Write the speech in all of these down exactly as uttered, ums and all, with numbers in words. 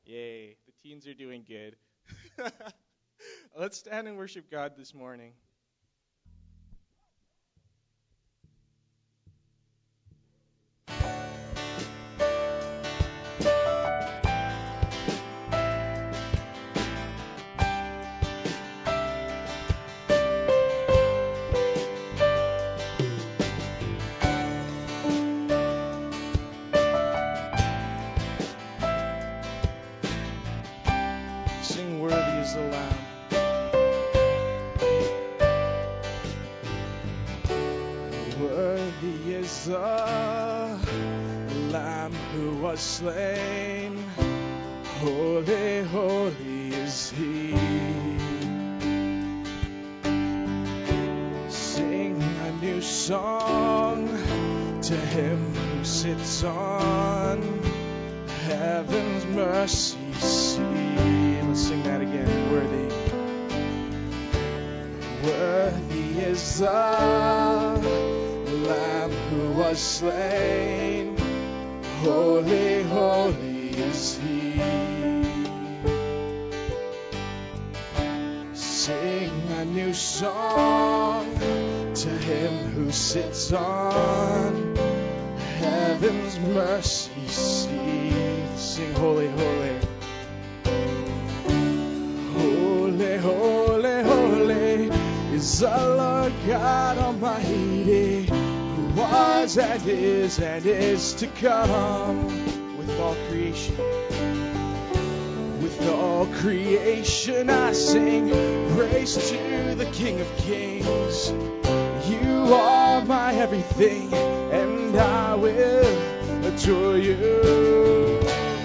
Yay, the teens are doing good. Let's stand and worship God this morning. Sing worthy is the Lamb. Worthy is the Lamb who was slain. Holy, holy is He. Sing a new song to Him who sits on heaven's mercy seat. Let's sing that again. Worthy. Worthy is the Lamb who was slain. Holy, holy is He. Sing a new song to Him who sits on heaven's mercy seat. Sing holy, holy. Holy, holy, holy is the Lord God Almighty, who was and is and is to come. With all creation, with all creation I sing praise to the King of Kings. You are my everything, and I will adore you.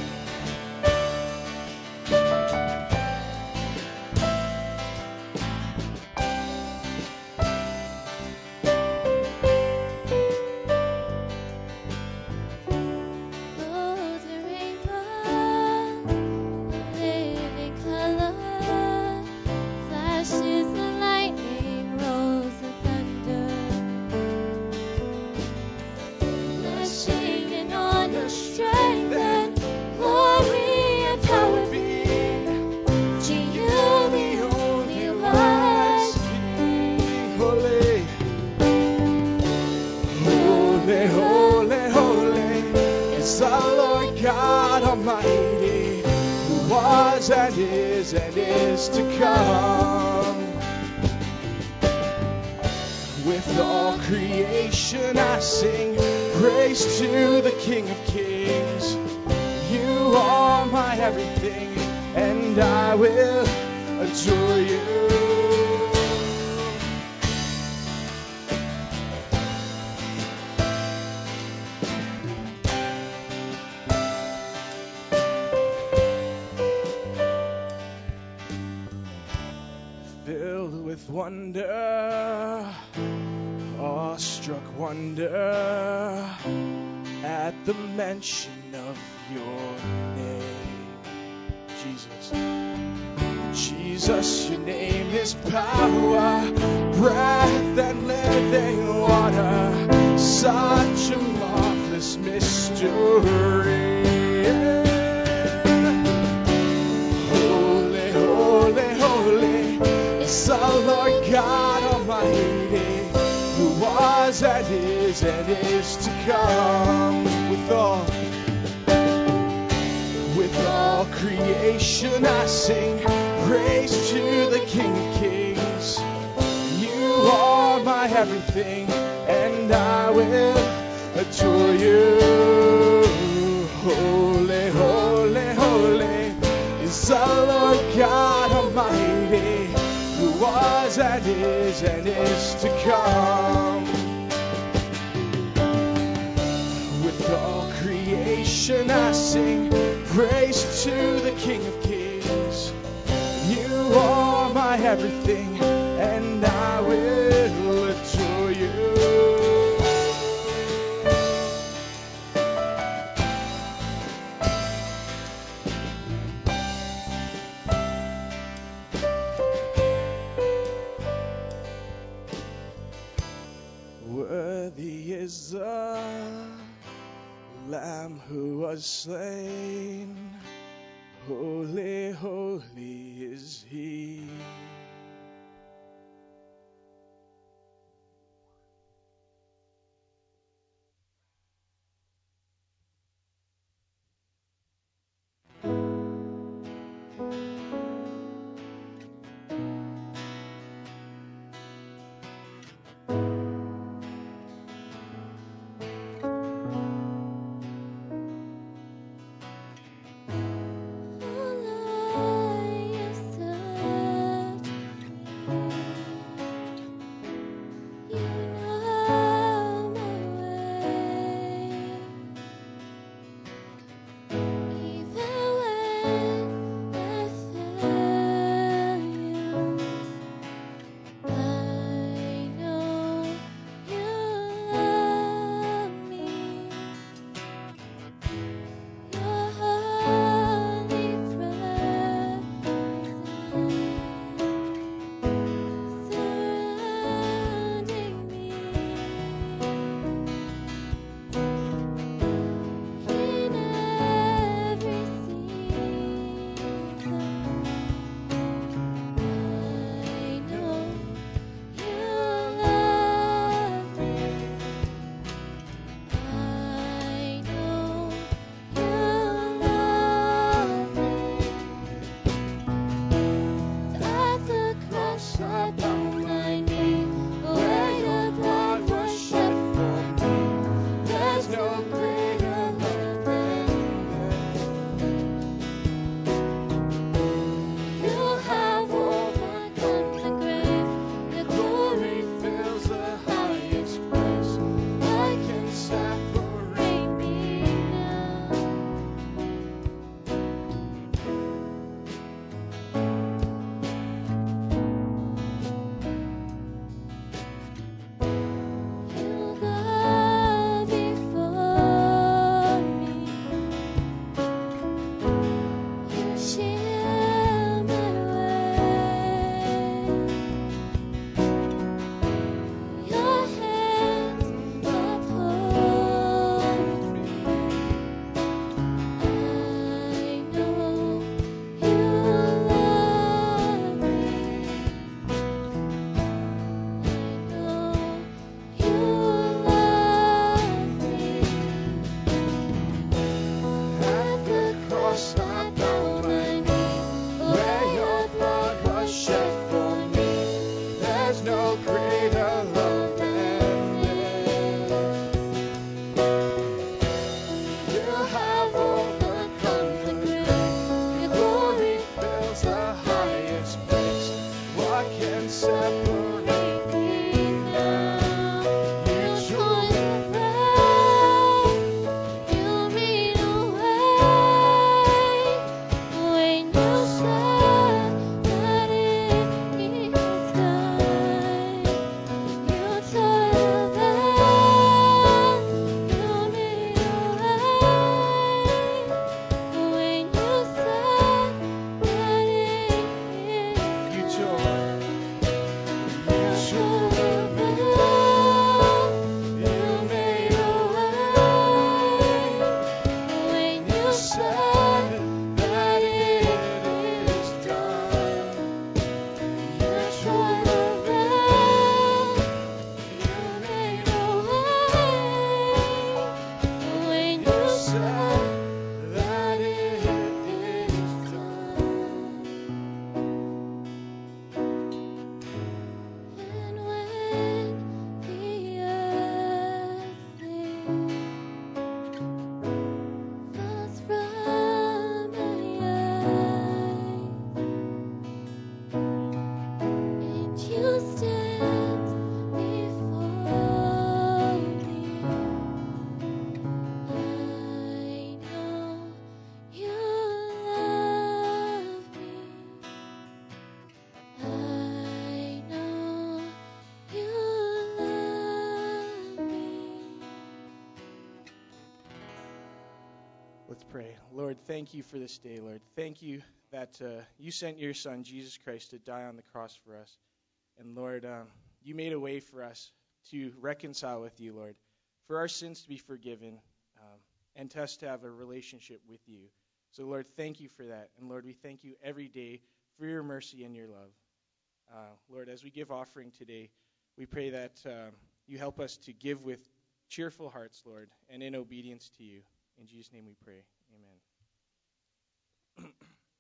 And is and is to come. With all creation I sing praise to the King of Kings. You are my everything, and I will adore you. Wonder, awestruck wonder at the mention of your name. Jesus, Jesus, your name is power, breath and living water, such a marvelous mystery. Holy, holy, holy is the Lord God Almighty, who was and is and is to come. With all, with all creation I sing praise to the King of Kings. You are my everything, and I will adore you. Holy, holy, holy is the Lord God Almighty, who was and is and is to come. With all creation I sing praise to the King of Kings. You are my everything, and I will adore you. Worthy is the Lamb who was slain. holy is He. Let's pray. Lord, thank you for this day, Lord. Thank you that uh, you sent your Son, Jesus Christ, to die on the cross for us. And Lord, um, you made a way for us to reconcile with you, Lord, for our sins to be forgiven, um, and to us to have a relationship with you. So, Lord, thank you for that. And, Lord, we thank you every day for your mercy and your love. Uh, Lord, as we give offering today, we pray that uh, you help us to give with cheerful hearts, Lord, and in obedience to you. In Jesus' name we pray. Amen.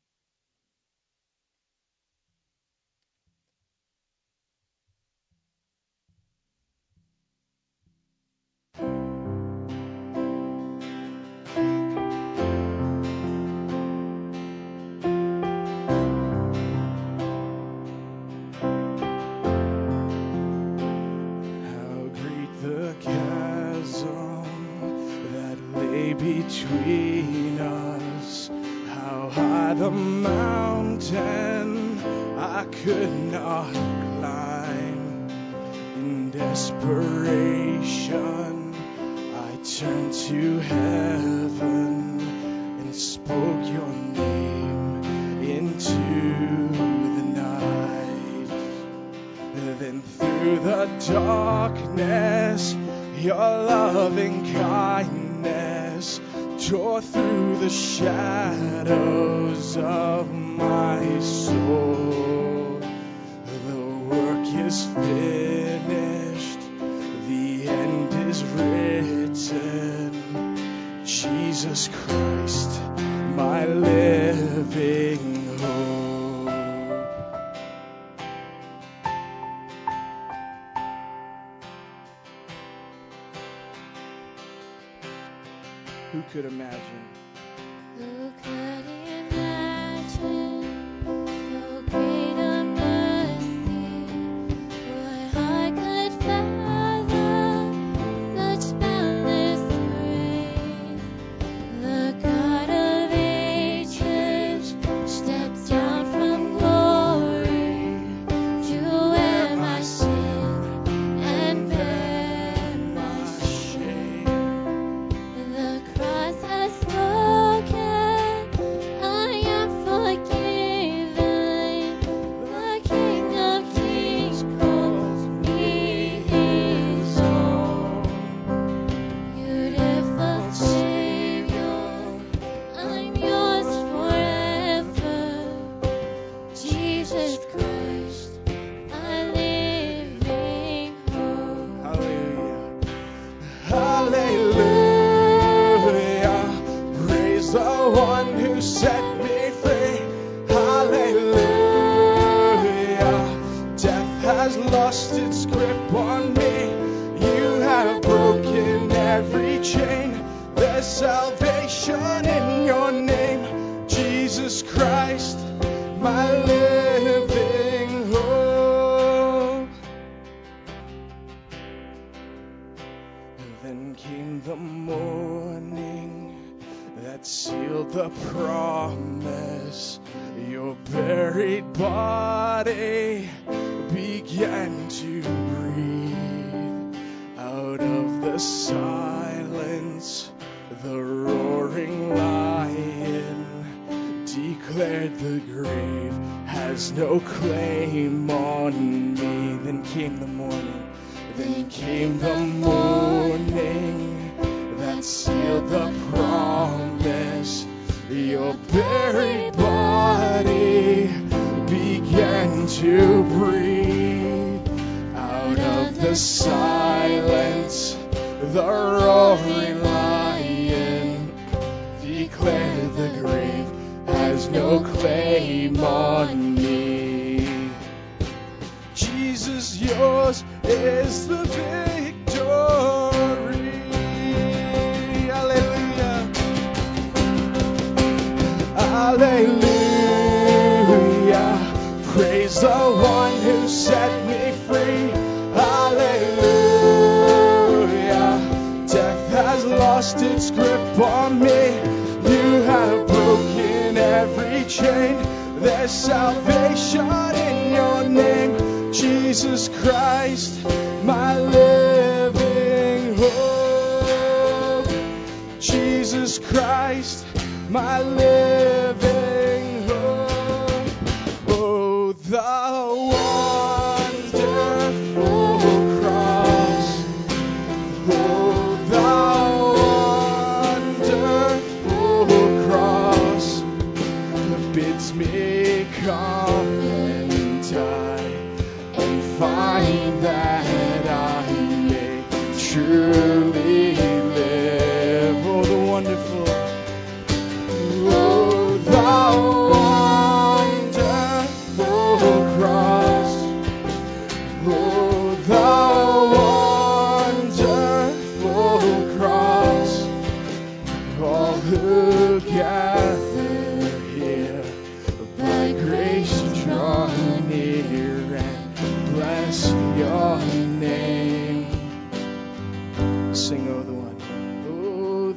Between us, how high the mountain I could not climb. In desperation, I turned to heaven and spoke your name into the night. Then through the darkness, your loving kindness tore through the shadows of my soul. The work is finished, the end is written. Jesus Christ, my living hope. Who could imagine? Who could imagine so great a mercy? What I could fathom such boundless grace? The God of ages stepped down from glory to wear my sin and bear my shame. The cross has spoken, I am forgiven. The King of Kings calls me his own. Beautiful Savior, I'm yours forever. Jesus Christ, my living hope. Hallelujah. Hallelujah. Praise the one who set me free. Hallelujah. Death has lost its grip on me. You have broken every chain. There's salvation in your name. Jesus Christ, my living hope. Then came the morning that sealed the promise. Your buried body began to breathe. Out of the silence, the roaring lion declared the grave has no claim on me. Then came the morning. Then came the morning that sealed the promise. Your buried body began to breathe. Out of the silence, the roaring lion declared the grave has no claim on me. Jesus, yours is the victory. Hallelujah. Hallelujah. Praise the one who set me free. Hallelujah. Death has lost its grip on me. You have broken every chain. There's salvation in your name. Jesus Christ, my living hope. Jesus Christ, my living hope. Oh, the wonderful cross. Oh, the wonderful cross. bids me come and die and find that I may truly live. Oh, the wonderful, oh, the wonderful cross, oh, the wonderful cross, all who gather here by grace draw near and bless your name. Sing, oh, the one, oh,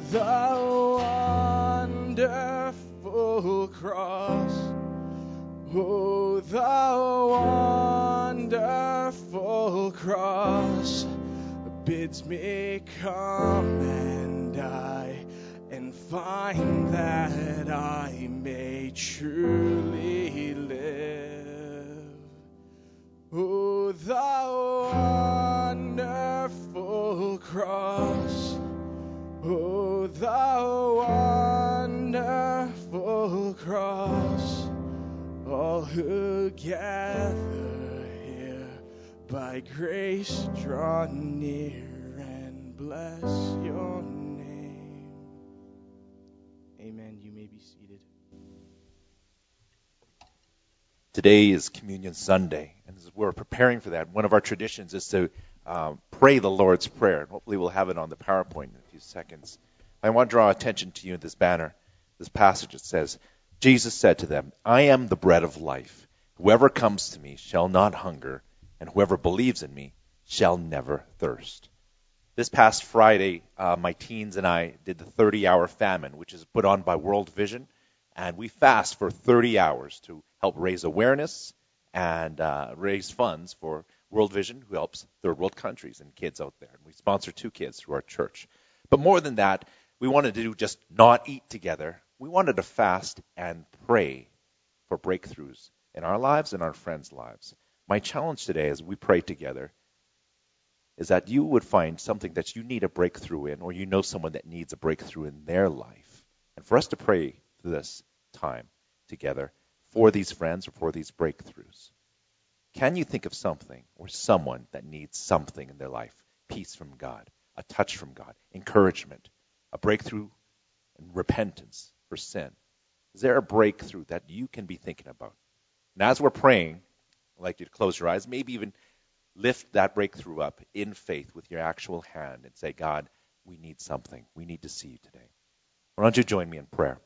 the wonderful cross, oh, the wonderful cross bids me come and die and find that I may truly live. Oh, the wonderful cross, oh, the wonderful cross, all who gather here by grace draw near and bless your name. Amen. You may be seated. Today is Communion Sunday, and as we're preparing for that, one of our traditions is to um, pray the Lord's Prayer, and hopefully we'll have it on the PowerPoint in a few seconds. I want to draw attention to you in this banner, this passage. It says, Jesus said to them, I am the bread of life. Whoever comes to me shall not hunger, and whoever believes in me shall never thirst. This past Friday, uh, my teens and I did the thirty-hour famine, which is put on by World Vision, and we fast for thirty hours to help raise awareness and uh, raise funds for World Vision, who helps third world countries and kids out there. And we sponsor two kids through our church. But more than that, we wanted to do just not eat together. We wanted to fast and pray for breakthroughs in our lives and our friends' lives. My challenge today as we pray together is that you would find something that you need a breakthrough in, or you know someone that needs a breakthrough in their life. And for us to pray through this time together for these friends or for these breakthroughs. Can you think of something or someone that needs something in their life? Peace from God, a touch from God, encouragement, a breakthrough and repentance for sin. Is there a breakthrough that you can be thinking about? And as we're praying, I'd like you to close your eyes, maybe even lift that breakthrough up in faith with your actual hand and say, God, we need something. We need to see you today. Why don't you join me in prayer?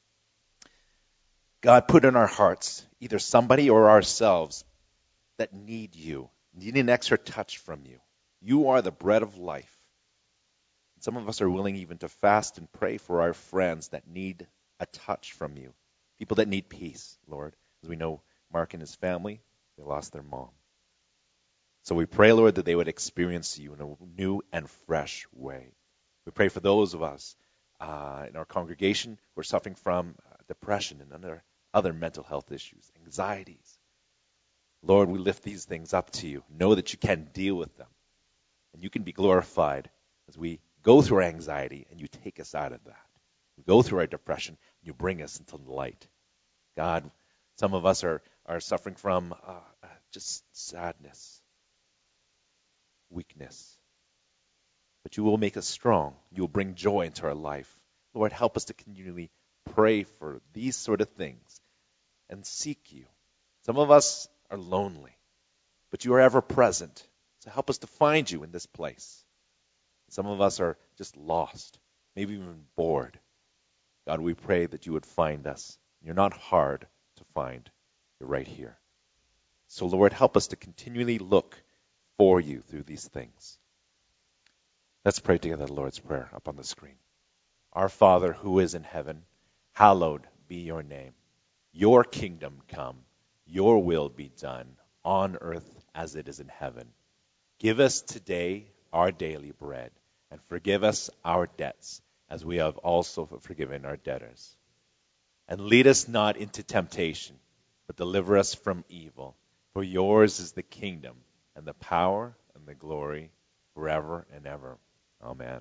God, put in our hearts either somebody or ourselves that need you, need an extra touch from you. You are the bread of life. Some of us are willing even to fast and pray for our friends that need a touch from you. People that need peace, Lord. As we know, Mark and his family, they lost their mom. So we pray, Lord, that they would experience you in a new and fresh way. We pray for those of us uh, in our congregation who are suffering from uh, depression and other, other mental health issues, anxieties. Lord, we lift these things up to you. Know that you can deal with them. And you can be glorified as we go through our anxiety and you take us out of that. We go through our depression and you bring us into the light. God, some of us are, are suffering from uh, just sadness, weakness. But you will make us strong. You will bring joy into our life. Lord, help us to continually pray for these sort of things and seek you. Some of us are lonely, but you are ever present. So help us to find you in this place. Some of us are just lost, maybe even bored. God, we pray that you would find us. You're not hard to find. You're right here. So, Lord, help us to continually look for you through these things. Let's pray together the Lord's Prayer up on the screen. Our Father who is in heaven, hallowed be your name. Your kingdom come, your will be done on earth as it is in heaven. Give us today our daily bread, and forgive us our debts, as we have also forgiven our debtors. And lead us not into temptation, but deliver us from evil. For yours is the kingdom, and the power, and the glory, forever and ever. Amen.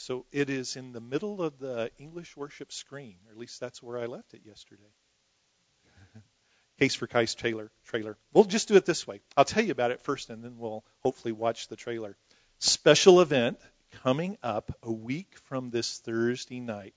So it is in the middle of the English worship screen, or at least that's where I left it yesterday. Case for Christ trailer. trailer. We'll just do it this way. I'll tell you about it first, and then we'll hopefully watch the trailer. Special event coming up a week from this Thursday night.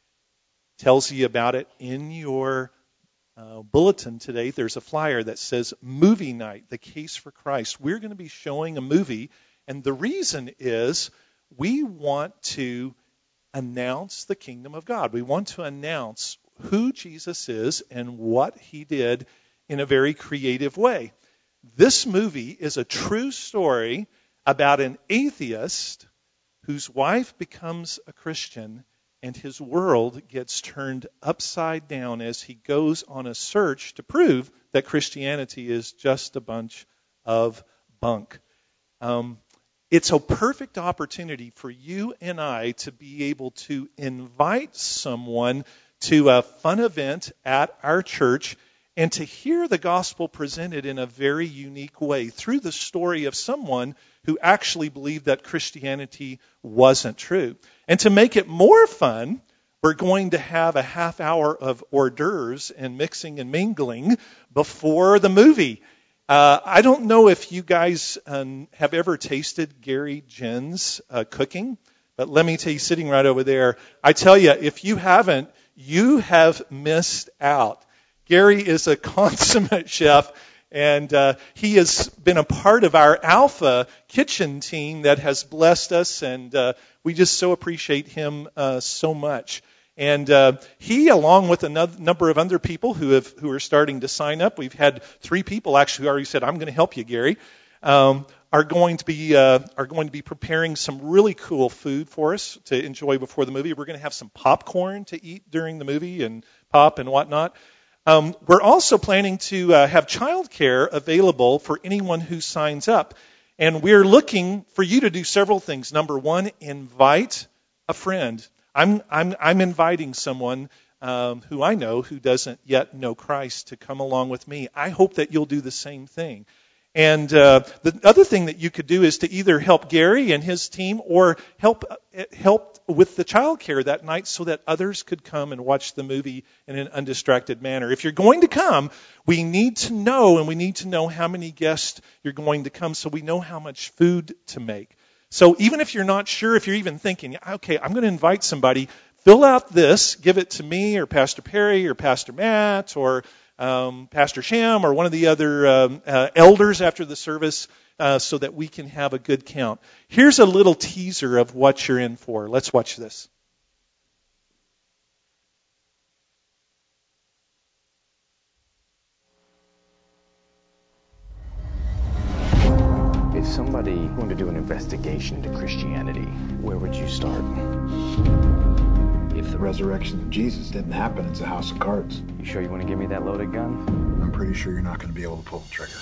Tells you about it in your uh, bulletin today. There's a flyer that says Movie Night, The Case for Christ. We're going to be showing a movie, and the reason is we want to announce the kingdom of God. We want to announce who Jesus is and what he did in a very creative way. This movie is a true story about an atheist whose wife becomes a Christian, and his world gets turned upside down as he goes on a search to prove that Christianity is just a bunch of bunk. Um, it's a perfect opportunity for you and I to be able to invite someone to a fun event at our church and to hear the gospel presented in a very unique way through the story of someone who actually believed that Christianity wasn't true. And to make it more fun, we're going to have a half hour of hors d'oeuvres and mixing and mingling before the movie. Uh, I don't know if you guys um, have ever tasted Gary Jen's uh, cooking, but let me tell you, sitting right over there, I tell you, if you haven't, you have missed out. Gary is a consummate chef, and uh, he has been a part of our Alpha kitchen team that has blessed us, and uh, we just so appreciate him uh, so much. And uh, he, along with a number of other people who have who are starting to sign up, we've had three people actually who already said, "I'm going to help you, Gary." Um, are going to be uh, are going to be preparing some really cool food for us to enjoy before the movie. We're going to have some popcorn to eat during the movie and pop and whatnot. Um, we're also planning to uh, have childcare available for anyone who signs up. And we're looking for you to do several things. Number one, invite a friend. I'm I'm I'm inviting someone um, who I know who doesn't yet know Christ to come along with me. I hope that you'll do the same thing. And uh, the other thing that you could do is to either help Gary and his team or help help with the childcare that night so that others could come and watch the movie in an undistracted manner. If you're going to come, we need to know, and we need to know how many guests you're going to come so we know how much food to make. So even if you're not sure, if you're even thinking, okay, I'm going to invite somebody, fill out this, give it to me or Pastor Perry or Pastor Matt or Um, Pastor Sham or one of the other um, uh, elders after the service uh, so that we can have a good count. Here's a little teaser of what you're in for. Let's watch this. If somebody wanted to do an investigation into Christianity, where would you start? If the resurrection of Jesus didn't happen, it's a house of cards. You sure you want to give me that loaded gun? I'm pretty sure you're not going to be able to pull the trigger.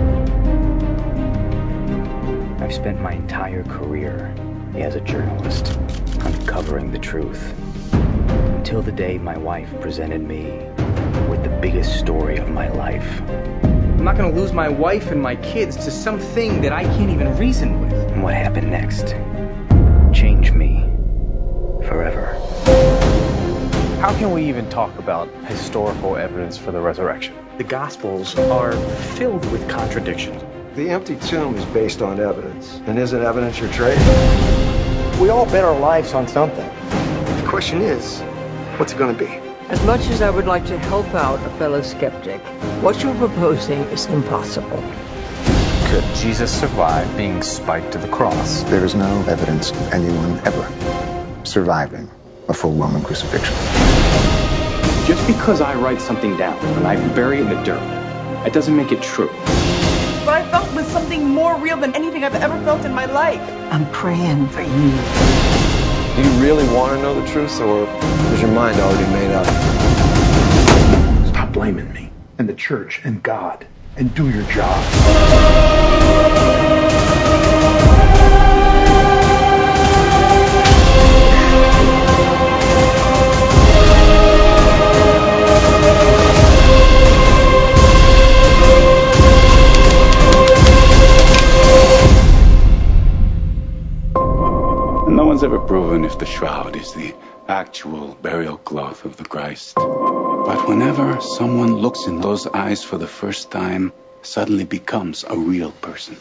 I've spent my entire career as a journalist uncovering the truth until the day my wife presented me with the biggest story of my life. I'm not going to lose my wife and my kids to something that I can't even reason with. And what happened next changed me forever. How can we even talk about historical evidence for the resurrection? The Gospels are filled with contradictions. The empty tomb is based on evidence. And isn't evidence your trade? We all bet our lives on something. The question is, what's it going to be? As much as I would like to help out a fellow skeptic, what you're proposing is impossible. Could Jesus survive being spiked to the cross? There is no evidence of anyone ever surviving a full Roman crucifixion. Just because I write something down and I bury it in the dirt, that doesn't make it true. What I felt was something more real than anything I've ever felt in my life. I'm praying for you. Do you really want to know the truth, or is your mind already made up? Stop blaming me and the church and God and do your job. No one's ever proven if the shroud is the actual burial cloth of the Christ. But whenever someone looks in those eyes for the first time, suddenly becomes a real person.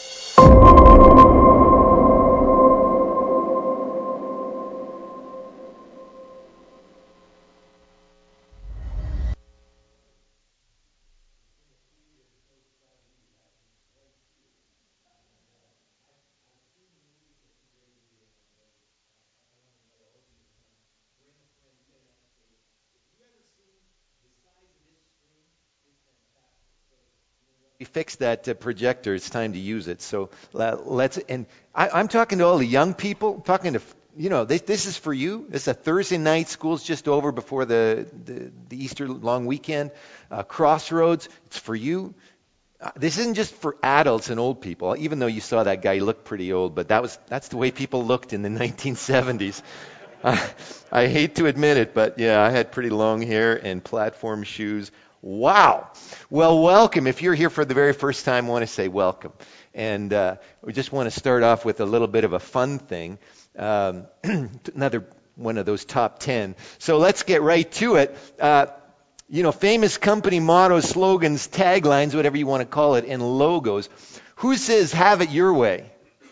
We fixed that uh, projector. It's time to use it. So uh, let's. And I, I'm talking to all the young people. I'm talking to you know. This, this is for you. It's a Thursday night. School's just over before the the, the Easter long weekend. Uh, Crossroads. It's for you. Uh, this isn't just for adults and old people. Even though you saw that guy, he looked pretty old, but that was that's the way people looked in the nineteen seventies. Uh, I hate to admit it, but yeah, I had pretty long hair and platform shoes. Wow. Well, welcome. If you're here for the very first time, I want to say welcome. And uh, we just want to start off with a little bit of a fun thing. Um, another one of those top ten. So let's get right to it. Uh, you know, famous company mottos, slogans, taglines, whatever you want to call it, and logos. Who says have it your way?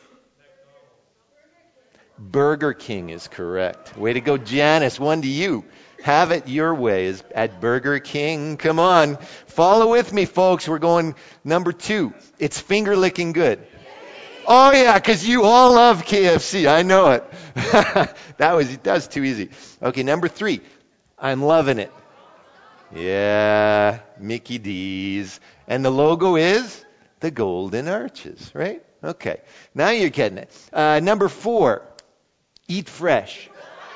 Burger King is correct. Way to go, Janice. One to you. Have it your way is at Burger King. Come on. Follow with me, folks. We're going number two. It's finger licking good. Oh, yeah, because you all love K F C. I know it. that was that was too easy. Okay, number three. I'm loving it. Yeah, Mickey D's. And the logo is the Golden Arches, right? Okay. Now you're getting it. Uh, number four. Eat fresh.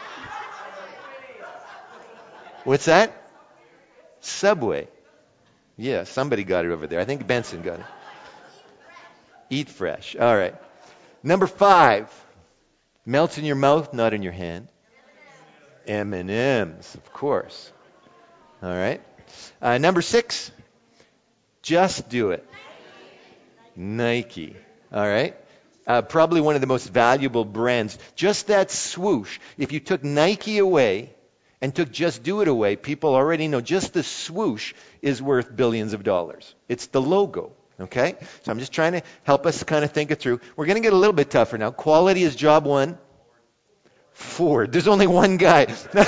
What's that? Subway. Yeah, somebody got it over there. I think Benson got it. Eat fresh. All right. Number five. Melts in your mouth, not in your hand. M and M's, of course. All right. Uh, number six. Just do it. Nike. All right. Uh, probably one of the most valuable brands. Just that swoosh. If you took Nike away and took Just Do It away, people already know just the swoosh is worth billions of dollars. It's the logo, okay? So I'm just trying to help us kind of think it through. We're going to get a little bit tougher now. Quality is job one. Ford. There's only one guy.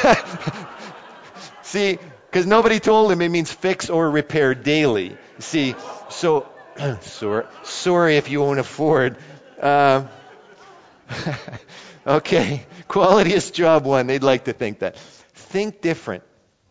See, because nobody told him it means fix or repair daily. See, so, sorry, sorry if you own a Ford. Uh, okay, quality is job one. They'd like to think that. Think different.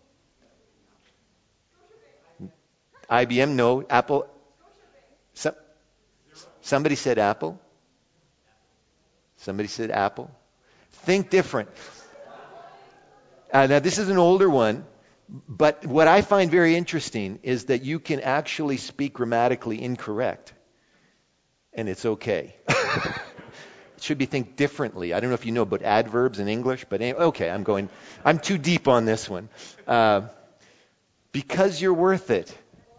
I B M, no. Apple. Some, somebody said Apple. Somebody said Apple. Think different. Uh, now, this is an older one, but what I find very interesting is that you can actually speak grammatically incorrect, and it's okay. It should be think differently. I don't know if you know about adverbs in English, but anyway, okay, I'm going, I'm too deep on this one. Uh, because you're worth it.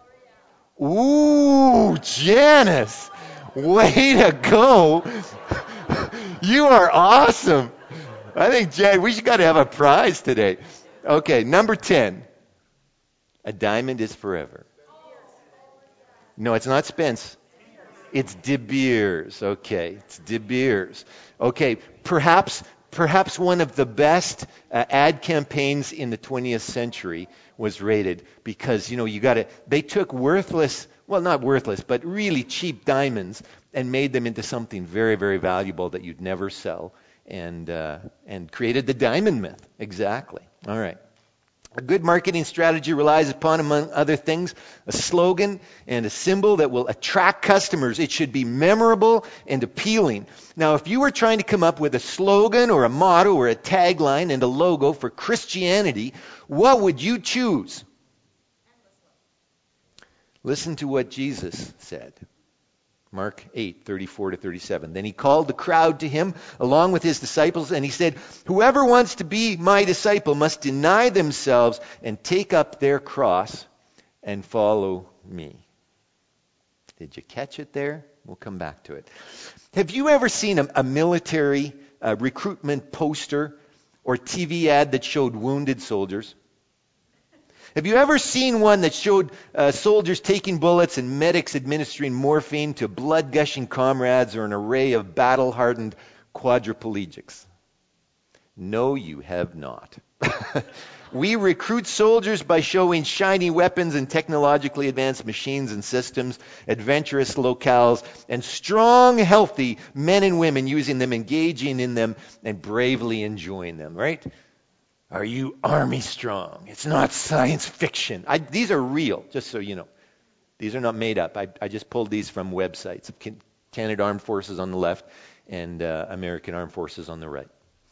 Ooh, Janice, way to go. You are awesome. I think, Jan, we got to have a prize today. Okay, number ten. A diamond is forever. No, it's not Spence. It's De Beers. Okay, it's De Beers. Okay, perhaps perhaps one of the best uh, ad campaigns in the twentieth century was rated because, you know, you got to, they took worthless, well, not worthless, but really cheap diamonds and made them into something very, very valuable that you'd never sell, and uh, and created the diamond myth. Exactly. All right. A good marketing strategy relies upon, among other things, a slogan and a symbol that will attract customers. It should be memorable and appealing. Now, if you were trying to come up with a slogan or a motto or a tagline and a logo for Christianity, what would you choose? Listen to what Jesus said. Mark eight, thirty-four to thirty-seven. Then he called the crowd to him along with his disciples, and he said, "Whoever wants to be my disciple must deny themselves and take up their cross and follow me." Did you catch it there? We'll come back to it. Have you ever seen a, a military a recruitment poster or T V ad that showed wounded soldiers? Have you ever seen one that showed uh, soldiers taking bullets and medics administering morphine to blood-gushing comrades or an array of battle-hardened quadriplegics? No, you have not. We recruit soldiers by showing shiny weapons and technologically advanced machines and systems, adventurous locales, and strong, healthy men and women using them, engaging in them, and bravely enjoying them, right? Are you Army strong? It's not science fiction. I, these are real, just so you know. These are not made up. I, I just pulled these from websites. Canada Armed Forces on the left and uh, American Armed Forces on the right.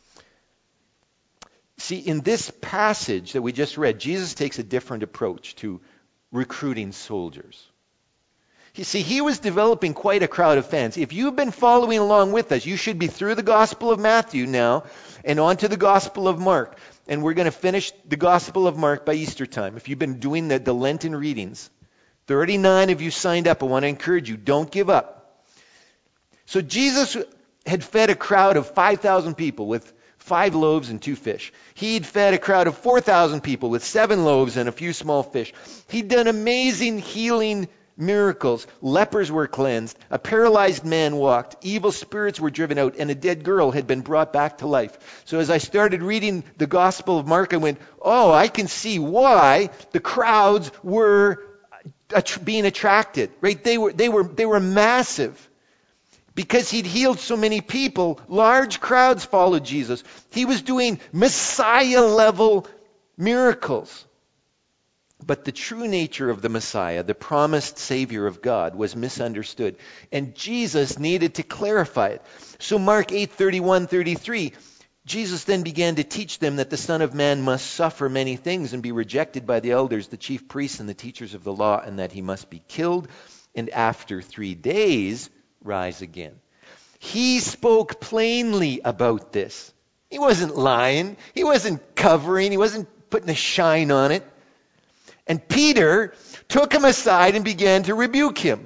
See, in this passage that we just read, Jesus takes a different approach to recruiting soldiers. You see, he was developing quite a crowd of fans. If you've been following along with us, you should be through the Gospel of Matthew now and on to the Gospel of Mark. And we're going to finish the Gospel of Mark by Easter time. If you've been doing the, the Lenten readings, thirty-nine of you signed up. I want to encourage you, don't give up. So Jesus had fed a crowd of five thousand people with five loaves and two fish. He'd fed a crowd of four thousand people with seven loaves and a few small fish. He'd done amazing healing miracles. Lepers were cleansed. A paralyzed man walked. Evil spirits were driven out. And a dead girl had been brought back to life. So as I started reading the Gospel of Mark, I went, oh, I can see why the crowds were att- being attracted. Right? They were, they were, they were massive. Because he'd healed so many people, large crowds followed Jesus. He was doing Messiah-level miracles. But the true nature of the Messiah, the promised Savior of God, was misunderstood. And Jesus needed to clarify it. So Mark eight, thirty-one, thirty-three, Jesus then began to teach them that the Son of Man must suffer many things and be rejected by the elders, the chief priests, and the teachers of the law, and that he must be killed, and after three days rise again. He spoke plainly about this. He wasn't lying. He wasn't covering. He wasn't putting a shine on it. And Peter took him aside and began to rebuke him.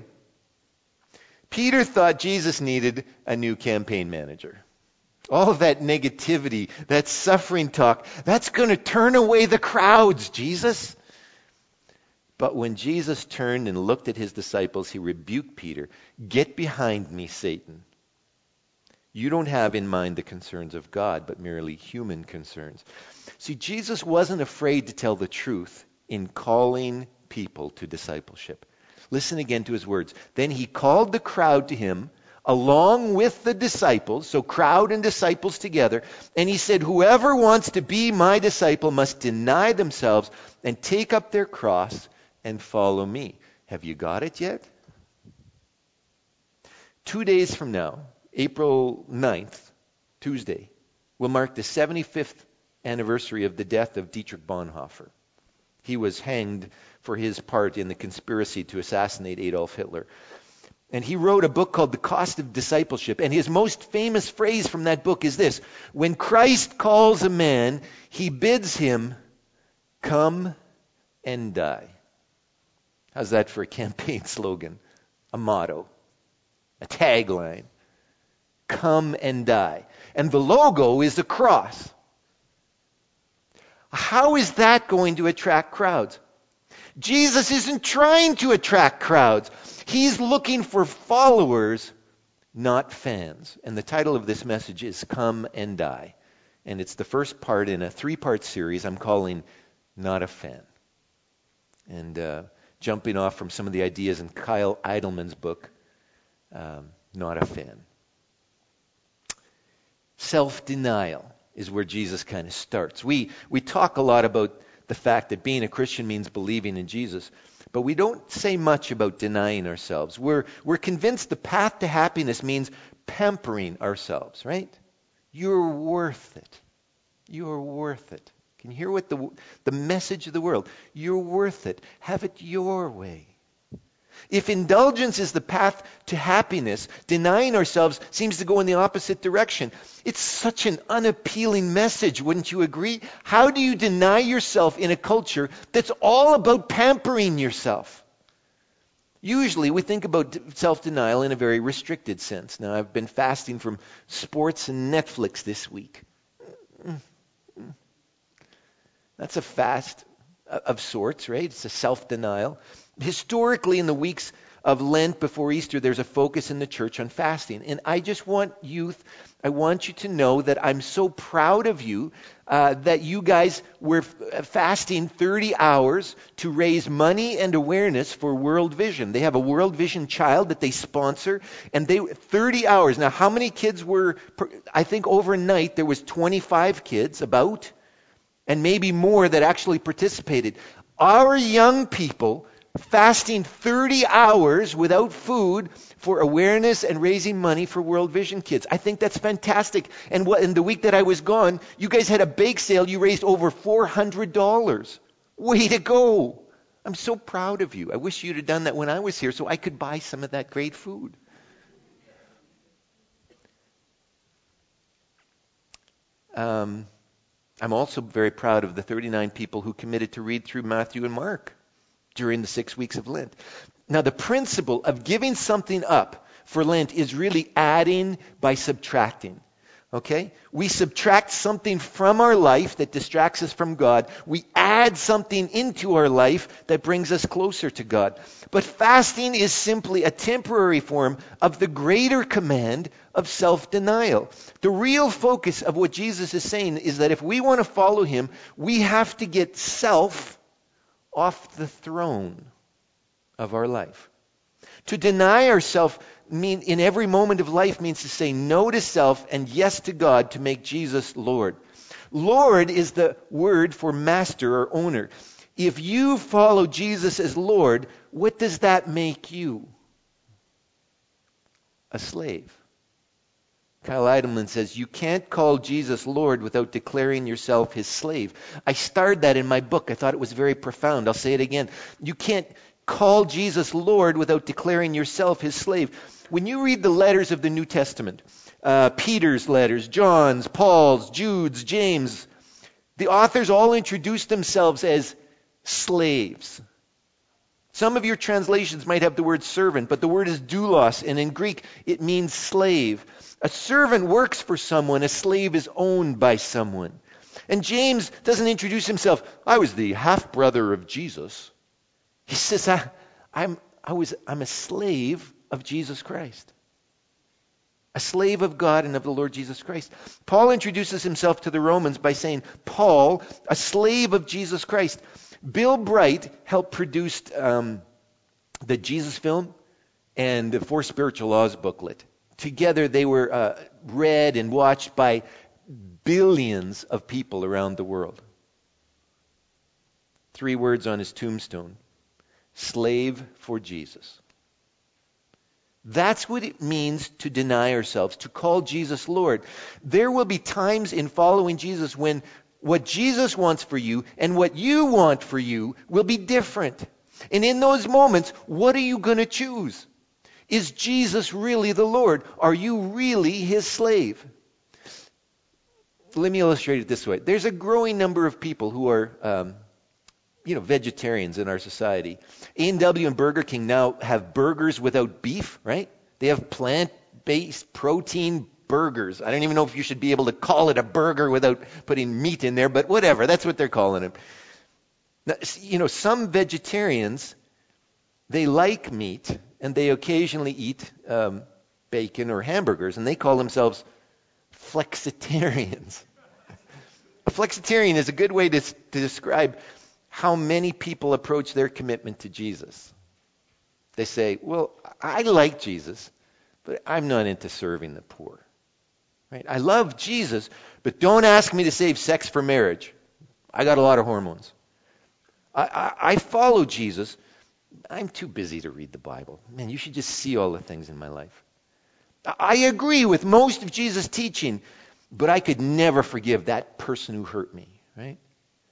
Peter thought Jesus needed a new campaign manager. All of that negativity, that suffering talk, that's going to turn away the crowds, Jesus. But when Jesus turned and looked at his disciples, he rebuked Peter. Get behind me, Satan. You don't have in mind the concerns of God, but merely human concerns. See, Jesus wasn't afraid to tell the truth in calling people to discipleship. Listen again to his words. Then he called the crowd to him along with the disciples, so crowd and disciples together, and he said, whoever wants to be my disciple must deny themselves and take up their cross and follow me. Have you got it yet? Two days from now, April ninth, Tuesday, will mark the seventy-fifth anniversary of the death of Dietrich Bonhoeffer. He was hanged for his part in the conspiracy to assassinate Adolf Hitler. And he wrote a book called The Cost of Discipleship. And his most famous phrase from that book is this: when Christ calls a man, he bids him come and die. How's that for a campaign slogan? A motto, a tagline. Come and die. And the logo is the cross. How is that going to attract crowds? Jesus isn't trying to attract crowds. He's looking for followers, not fans. And the title of this message is Come and Die. And it's the first part in a three-part series I'm calling Not a Fan. And uh, jumping off from some of the ideas in Kyle Idleman's book, um, Not a Fan. Self-denial is where Jesus kind of starts. We we talk a lot about the fact that being a Christian means believing in Jesus, but we don't say much about denying ourselves. We're we're convinced the path to happiness means pampering ourselves, right? You're worth it. You're worth it. Can you hear what the the message of the world? You're worth it. Have it your way. If indulgence is the path to happiness, denying ourselves seems to go in the opposite direction. It's such an unappealing message, wouldn't you agree? How do you deny yourself in a culture that's all about pampering yourself? Usually we think about self-denial in a very restricted sense. Now, I've been fasting from sports and Netflix this week. That's a fast of sorts, right? It's a self-denial. Historically, in the weeks of Lent before Easter, there's a focus in the church on fasting. And I just want youth, I want you to know that I'm so proud of you uh, that you guys were f- fasting thirty hours to raise money and awareness for World Vision. They have a World Vision child that they sponsor, and they thirty hours. Now, how many kids were, per, I think overnight there was twenty-five kids about, and maybe more that actually participated. Our young people fasting thirty hours without food for awareness and raising money for World Vision kids. I think that's fantastic. And what, in the week that I was gone, you guys had a bake sale. You raised over four hundred dollars. Way to go. I'm so proud of you. I wish you'd have done that when I was here so I could buy some of that great food. Um, I'm also very proud of the thirty-nine people who committed to read through Matthew and Mark during the six weeks of Lent. Now, the principle of giving something up for Lent is really adding by subtracting. Okay? We subtract something from our life that distracts us from God. We add something into our life that brings us closer to God. But fasting is simply a temporary form of the greater command of self-denial. The real focus of what Jesus is saying is that if we want to follow him, we have to get self off the throne of our life. To deny ourselves mean in every moment of life means to say no to self and yes to God to make Jesus Lord. Lord is the word for master or owner. If you follow Jesus as Lord, what does that make you? A slave. Kyle Idleman says, you can't call Jesus Lord without declaring yourself his slave. I starred that in my book. I thought it was very profound. I'll say it again. You can't call Jesus Lord without declaring yourself his slave. When you read the letters of the New Testament, uh, Peter's letters, John's, Paul's, Jude's, James, the authors all introduce themselves as slaves. Some of your translations might have the word servant, but the word is doulos, and in Greek it means slave. A servant works for someone, a slave is owned by someone. And James doesn't introduce himself, I was the half-brother of Jesus. He says, I, I'm, I was, I'm a slave of Jesus Christ. A slave of God and of the Lord Jesus Christ. Paul introduces himself to the Romans by saying, Paul, a slave of Jesus Christ. Bill Bright helped produce um, the Jesus film and the Four Spiritual Laws booklet. Together they were uh, read and watched by billions of people around the world. Three words on his tombstone. Slave for Jesus. That's what it means to deny ourselves, to call Jesus Lord. There will be times in following Jesus when what Jesus wants for you and what you want for you will be different. And in those moments, what are you going to choose? Is Jesus really the Lord? Are you really his slave? Let me illustrate it this way. There's a growing number of people who are, um, you know, vegetarians in our society. A and W and Burger King now have burgers without beef, right? They have plant-based protein burgers. I don't even know if you should be able to call it a burger without putting meat in there, but whatever. That's what they're calling it. Now, you know, some vegetarians, they like meat, and they occasionally eat um, bacon or hamburgers, and they call themselves flexitarians. A flexitarian is a good way to, to describe how many people approach their commitment to Jesus. They say, well, I like Jesus, but I'm not into serving the poor. Right? I love Jesus, but don't ask me to save sex for marriage. I got a lot of hormones. I, I, I follow Jesus. I'm too busy to read the Bible. Man, you should just see all the things in my life. I agree with most of Jesus' teaching, but I could never forgive that person who hurt me, right?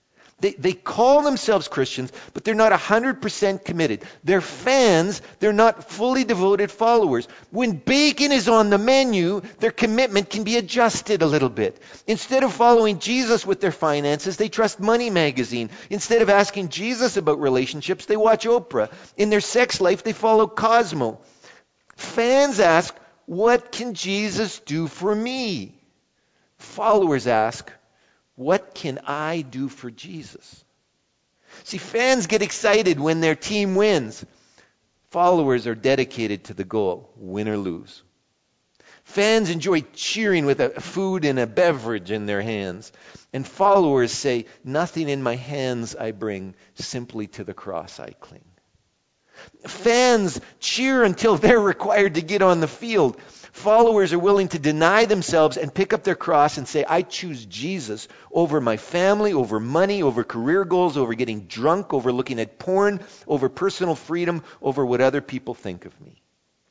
They, they call themselves Christians, but they're not one hundred percent committed. They're fans. They're not fully devoted followers. When bacon is on the menu, their commitment can be adjusted a little bit. Instead of following Jesus with their finances, they trust Money Magazine. Instead of asking Jesus about relationships, they watch Oprah. In their sex life, they follow Cosmo. Fans ask, what can Jesus do for me? Followers ask, what can I do for Jesus? See, fans get excited when their team wins. Followers are dedicated to the goal, win or lose. Fans enjoy cheering with a food and a beverage in their hands. And followers say, nothing in my hands I bring, simply to the cross I cling. Fans cheer until they're required to get on the field. Followers are willing to deny themselves and pick up their cross and say, I choose Jesus over my family, over money, over career goals, over getting drunk, over looking at porn, over personal freedom, over what other people think of me.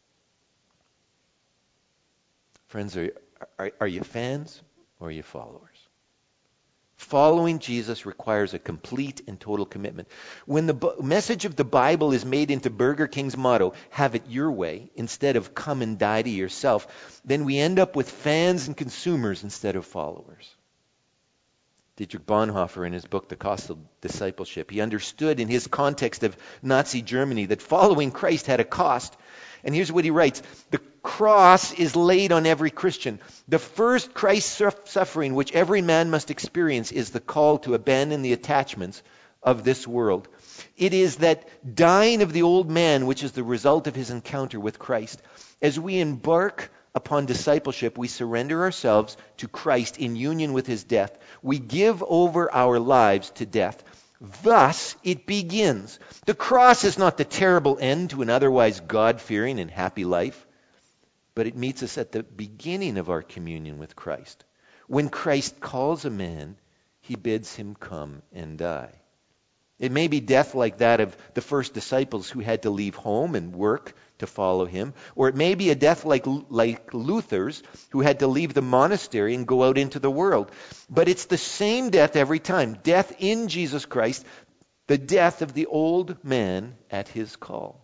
Friends, are, are, are you fans or are you followers? Following Jesus requires a complete and total commitment. When the bu- message of the Bible is made into Burger King's motto, have it your way, instead of come and die to yourself, then we end up with fans and consumers instead of followers. Dietrich Bonhoeffer, in his book, The Cost of Discipleship, he understood in his context of Nazi Germany that following Christ had a cost. And here's what he writes. The cross is laid on every Christian. The first Christ suffering which every man must experience is the call to abandon the attachments of this world. It is that dying of the old man which is the result of his encounter with Christ. As we embark upon discipleship, we surrender ourselves to Christ in union with his death. We give over our lives to death. Thus it begins. The cross is not the terrible end to an otherwise God-fearing and happy life, but it meets us at the beginning of our communion with Christ. When Christ calls a man, he bids him come and die. It may be death like that of the first disciples who had to leave home and work to follow him, or it may be a death like, like Luther's, who had to leave the monastery and go out into the world. But it's the same death every time. Death in Jesus Christ, the death of the old man at his call.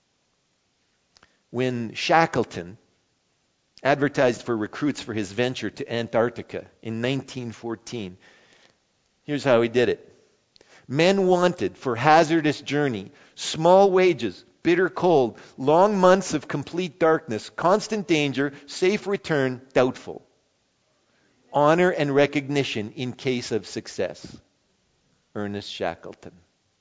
When Shackleton advertised for recruits for his venture to Antarctica in nineteen fourteen, here's how he did it. Men wanted for hazardous journey, small wages, bitter cold, long months of complete darkness, constant danger, safe return, doubtful. Honor and recognition in case of success. Ernest Shackleton.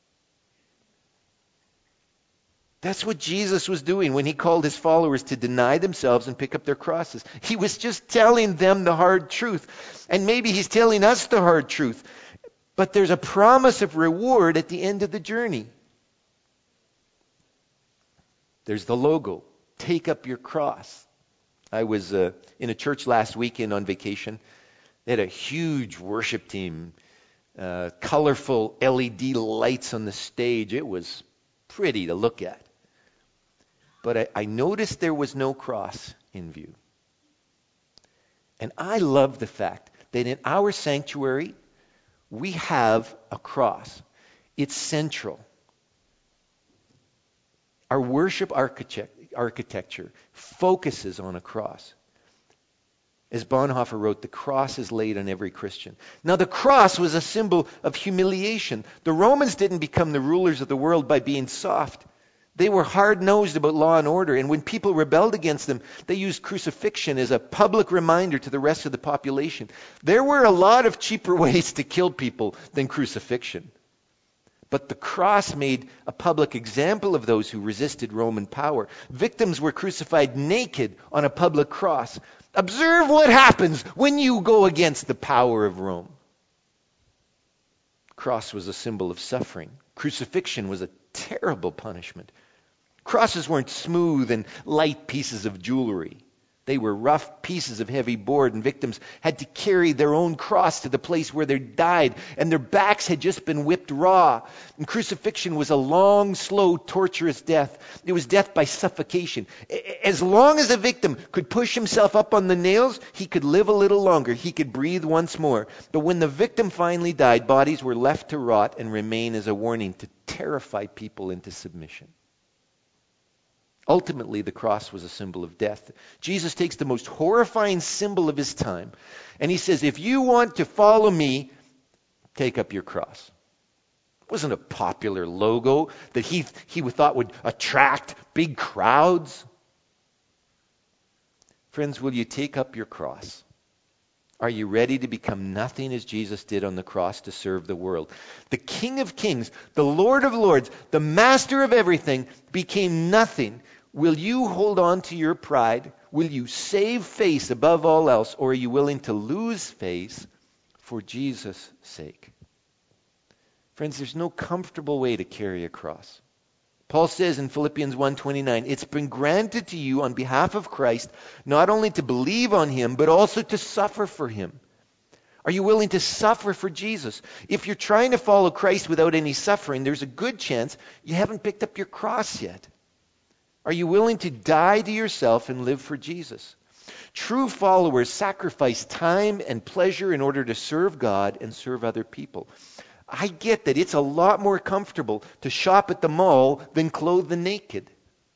That's what Jesus was doing when he called his followers to deny themselves and pick up their crosses. He was just telling them the hard truth. And maybe he's telling us the hard truth. But there's a promise of reward at the end of the journey. There's the logo, take up your cross. I was uh, in a church last weekend on vacation. They had a huge worship team, uh, colorful L E D lights on the stage. It was pretty to look at. But I, I noticed there was no cross in view. And I love the fact that in our sanctuary, we have a cross. It's central. Our worship architect, architecture focuses on a cross. As Bonhoeffer wrote, the cross is laid on every Christian. Now, the cross was a symbol of humiliation. The Romans didn't become the rulers of the world by being soft. They were hard-nosed about law and order, and when people rebelled against them, they used crucifixion as a public reminder to the rest of the population. There were a lot of cheaper ways to kill people than crucifixion. But the cross made a public example of those who resisted Roman power. Victims were crucified naked on a public cross. Observe what happens when you go against the power of Rome. The cross was a symbol of suffering. Crucifixion was a terrible punishment. Crosses weren't smooth and light pieces of jewelry. They were rough pieces of heavy board, and victims had to carry their own cross to the place where they died, and their backs had just been whipped raw. And crucifixion was a long, slow, torturous death. It was death by suffocation. As long as a victim could push himself up on the nails, he could live a little longer. He could breathe once more. But when the victim finally died, bodies were left to rot and remain as a warning to terrify people into submission. Ultimately, the cross was a symbol of death. Jesus takes the most horrifying symbol of his time, and he says, if you want to follow me, take up your cross. It wasn't a popular logo that he, he thought would attract big crowds. Friends, will you take up your cross? Are you ready to become nothing as Jesus did on the cross to serve the world? The King of Kings, the Lord of Lords, the Master of everything, became nothing. Will you hold on to your pride? Will you save face above all else? Or are you willing to lose face for Jesus' sake? Friends, there's no comfortable way to carry a cross. Paul says in Philippians one twenty-nine, it's been granted to you on behalf of Christ not only to believe on him, but also to suffer for him. Are you willing to suffer for Jesus? If you're trying to follow Christ without any suffering, there's a good chance you haven't picked up your cross yet. Are you willing to die to yourself and live for Jesus? True followers sacrifice time and pleasure in order to serve God and serve other people. I get that it's a lot more comfortable to shop at the mall than clothe the naked.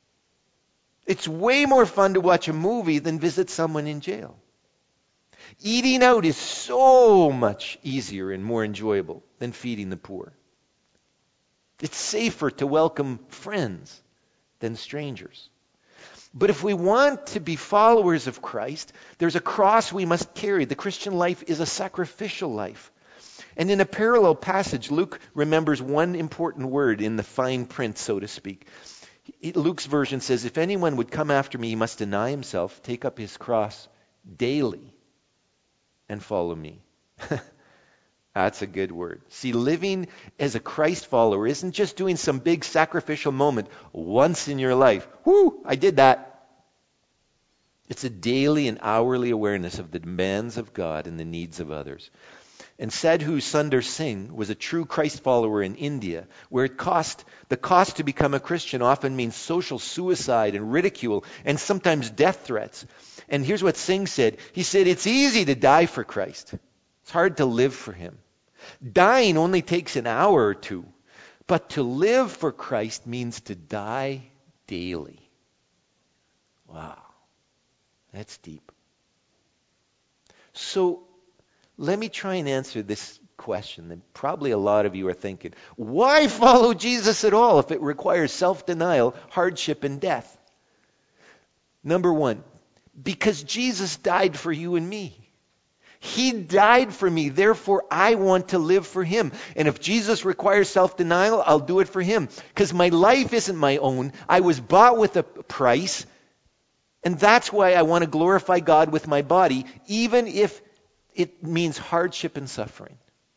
It's way more fun to watch a movie than visit someone in jail. Eating out is so much easier and more enjoyable than feeding the poor. It's safer to welcome friends than strangers. But if we want to be followers of Christ, there's a cross we must carry. The Christian life is a sacrificial life. And in a parallel passage, Luke remembers one important word in the fine print, so to speak. Luke's version says, if anyone would come after me, he must deny himself, take up his cross daily, and follow me. That's a good word. See, living as a Christ follower isn't just doing some big sacrificial moment once in your life. Whoo, I did that. It's a daily and hourly awareness of the demands of God and the needs of others. And Sadhu Sundar Singh was a true Christ follower in India, where it cost, the cost to become a Christian often means social suicide and ridicule and sometimes death threats. And here's what Singh said. He said, it's easy to die for Christ. It's hard to live for him. Dying only takes an hour or two. But to live for Christ means to die daily. Wow. That's deep. So let me try and answer this question that probably a lot of you are thinking. Why follow Jesus at all if it requires self-denial, hardship, and death? Number one, because Jesus died for you and me. He died for me, therefore I want to live for him. And if Jesus requires self-denial, I'll do it for him. Because my life isn't my own. I was bought with a price. And that's why I want to glorify God with my body, even if it means hardship and suffering.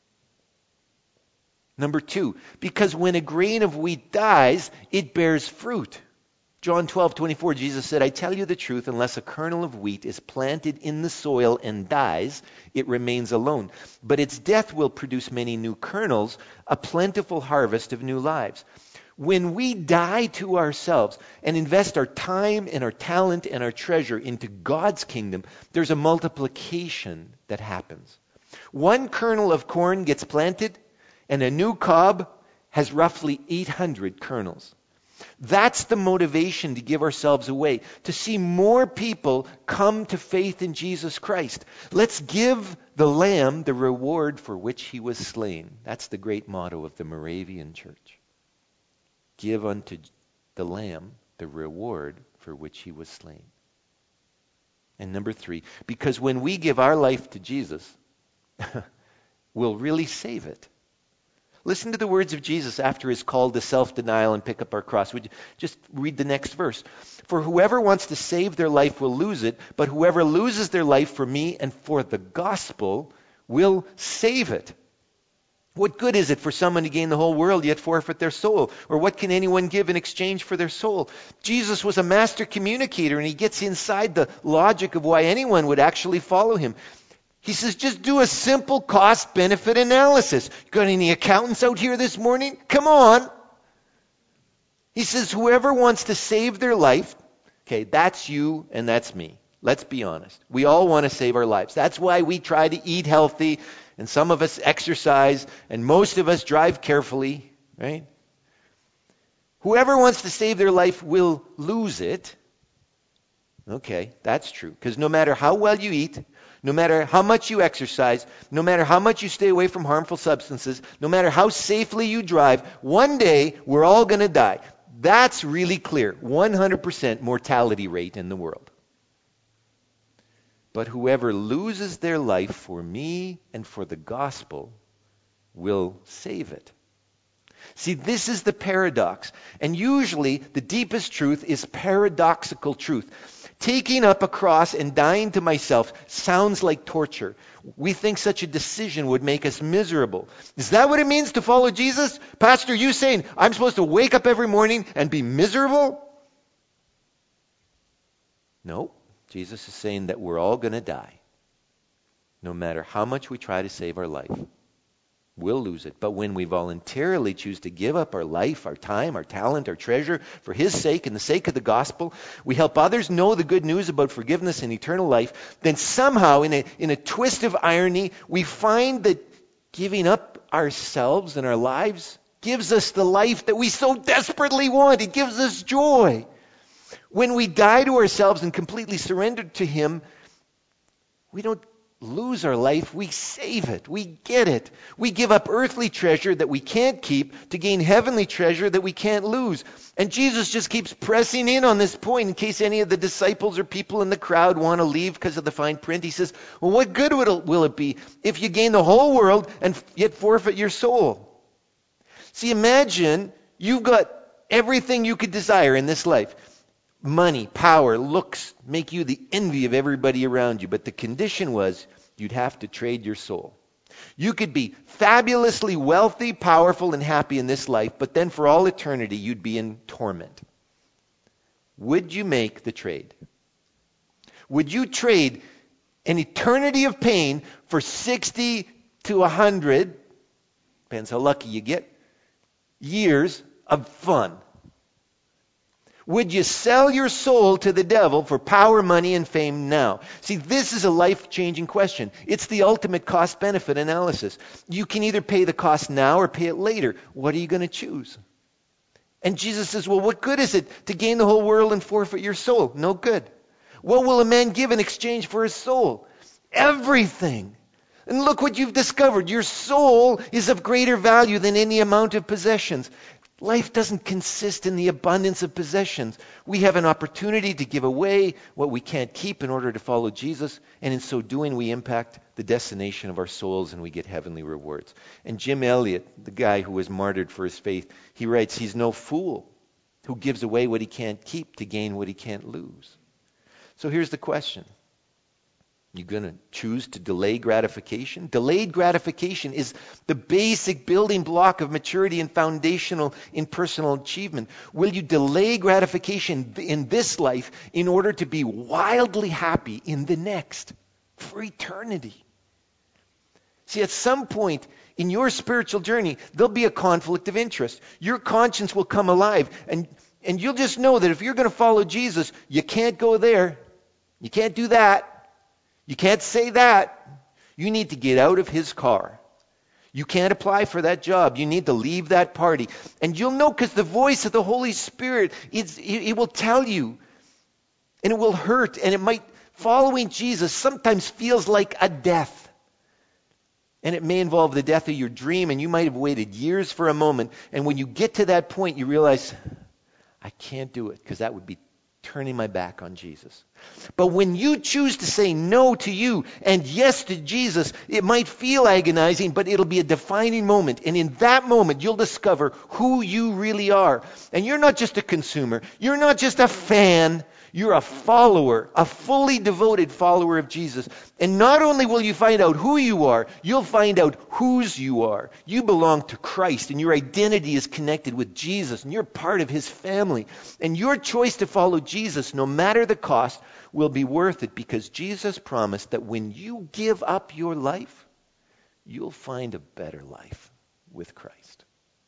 Number two, because when a grain of wheat dies, it bears fruit. John twelve twenty-four, Jesus said, I tell you the truth, unless a kernel of wheat is planted in the soil and dies, it remains alone. But its death will produce many new kernels, a plentiful harvest of new lives. When we die to ourselves and invest our time and our talent and our treasure into God's kingdom, there's a multiplication that happens. One kernel of corn gets planted, and a new cob has roughly eight hundred kernels. That's the motivation to give ourselves away, to see more people come to faith in Jesus Christ. Let's give the Lamb the reward for which he was slain. That's the great motto of the Moravian Church. Give unto the Lamb the reward for which he was slain. And number three, because when we give our life to Jesus, we'll really save it. Listen to the words of Jesus after his call to self-denial and pick up our cross. Would you just read the next verse? For whoever wants to save their life will lose it, but whoever loses their life for me and for the gospel will save it. What good is it for someone to gain the whole world yet forfeit their soul? Or what can anyone give in exchange for their soul? Jesus was a master communicator, and he gets inside the logic of why anyone would actually follow him. He says, just do a simple cost-benefit analysis. You got any accountants out here this morning? Come on. He says, whoever wants to save their life, okay, that's you and that's me. Let's be honest. We all want to save our lives. That's why we try to eat healthy, and some of us exercise, and most of us drive carefully, right? Whoever wants to save their life will lose it. Okay, that's true. Because no matter how well you eat, no matter how much you exercise, no matter how much you stay away from harmful substances, no matter how safely you drive, one day we're all going to die. That's really clear. one hundred percent mortality rate in the world. But whoever loses their life for me and for the gospel will save it. See, this is the paradox. And usually the deepest truth is paradoxical truth. Taking up a cross and dying to myself sounds like torture. We think such a decision would make us miserable. Is that what it means to follow Jesus? Pastor, you saying I'm supposed to wake up every morning and be miserable? No. Jesus is saying that we're all going to die. No matter how much we try to save our life, we'll lose it. But when we voluntarily choose to give up our life, our time, our talent, our treasure for his sake and the sake of the gospel, we help others know the good news about forgiveness and eternal life, then somehow in a, in a twist of irony, we find that giving up ourselves and our lives gives us the life that we so desperately want. It gives us joy. When we die to ourselves and completely surrender to him, we don't lose our life, we save it. We get it. We give up earthly treasure that we can't keep to gain heavenly treasure that we can't lose. And Jesus just keeps pressing in on this point in case any of the disciples or people in the crowd want to leave because of the fine print. He says, well, what good will it, will it be if you gain the whole world and yet forfeit your soul? See, imagine you've got everything you could desire in this life. Money, power, looks make you the envy of everybody around you. But the condition was you'd have to trade your soul. You could be fabulously wealthy, powerful, and happy in this life, but then for all eternity you'd be in torment. Would you make the trade? Would you trade an eternity of pain for sixty to one hundred, depends how lucky you get, years of fun? Would you sell your soul to the devil for power, money, and fame now? See, this is a life-changing question. It's the ultimate cost-benefit analysis. You can either pay the cost now or pay it later. What are you going to choose? And Jesus says, well, what good is it to gain the whole world and forfeit your soul? No good. What will a man give in exchange for his soul? Everything. And look what you've discovered. Your soul is of greater value than any amount of possessions. Life doesn't consist in the abundance of possessions. We have an opportunity to give away what we can't keep in order to follow Jesus, and in so doing we impact the destination of our souls and we get heavenly rewards. And Jim Elliot, the guy who was martyred for his faith, he writes, he's no fool who gives away what he can't keep to gain what he can't lose. So here's the question. You're going to choose to delay gratification? Delayed gratification is the basic building block of maturity and foundational in personal achievement. Will you delay gratification in this life in order to be wildly happy in the next, for eternity? See, at some point in your spiritual journey, there'll be a conflict of interest. Your conscience will come alive, and, and you'll just know that if you're going to follow Jesus, you can't go there. You can't do that. You can't say that. You need to get out of his car. You can't apply for that job. You need to leave that party. And you'll know because the voice of the Holy Spirit, it's, it, it will tell you. And it will hurt. And it might, following Jesus sometimes feels like a death. And it may involve the death of your dream. And you might have waited years for a moment. And when you get to that point, you realize, I can't do it because that would be turning my back on Jesus. But when you choose to say no to you and yes to Jesus, it might feel agonizing, but it'll be a defining moment. And in that moment, you'll discover who you really are. And you're not just a consumer. You're not just a fan. You're a follower, a fully devoted follower of Jesus. And not only will you find out who you are, you'll find out whose you are. You belong to Christ, and your identity is connected with Jesus, and you're part of his family. And your choice to follow Jesus, no matter the cost, will be worth it, because Jesus promised that when you give up your life, you'll find a better life with Christ.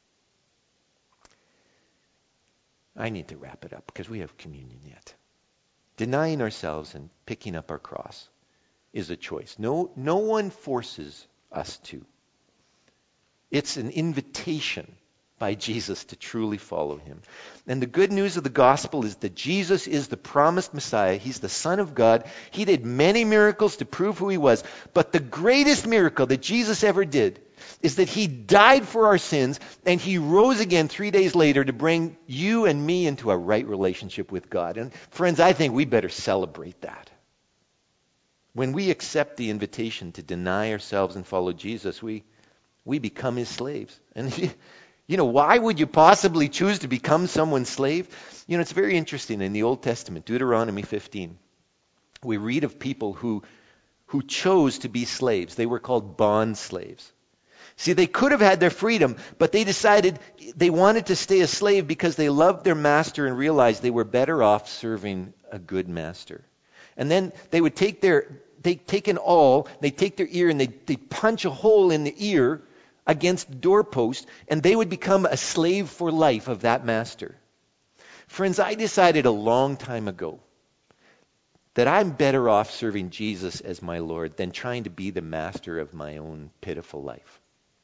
I need to wrap it up because we have communion yet. Denying ourselves and picking up our cross is a choice. No, no one forces us to. It's an invitation by Jesus to truly follow him. And the good news of the gospel is that Jesus is the promised Messiah. He's the Son of God. He did many miracles to prove who he was. But the greatest miracle that Jesus ever did is that he died for our sins, and he rose again three days later to bring you and me into a right relationship with God. And friends, I think we better celebrate that. When we accept the invitation to deny ourselves and follow Jesus, we we become his slaves. And you know, why would you possibly choose to become someone's slave? You know, it's very interesting. In the Old Testament, Deuteronomy fifteen, we read of people who who chose to be slaves. They were called bond slaves. See, they could have had their freedom, but they decided they wanted to stay a slave because they loved their master and realized they were better off serving a good master. And then they would take their, they take an awl, they take their ear and they they punch a hole in the ear against the doorpost, and they would become a slave for life of that master. Friends, I decided a long time ago that I'm better off serving Jesus as my Lord than trying to be the master of my own pitiful life.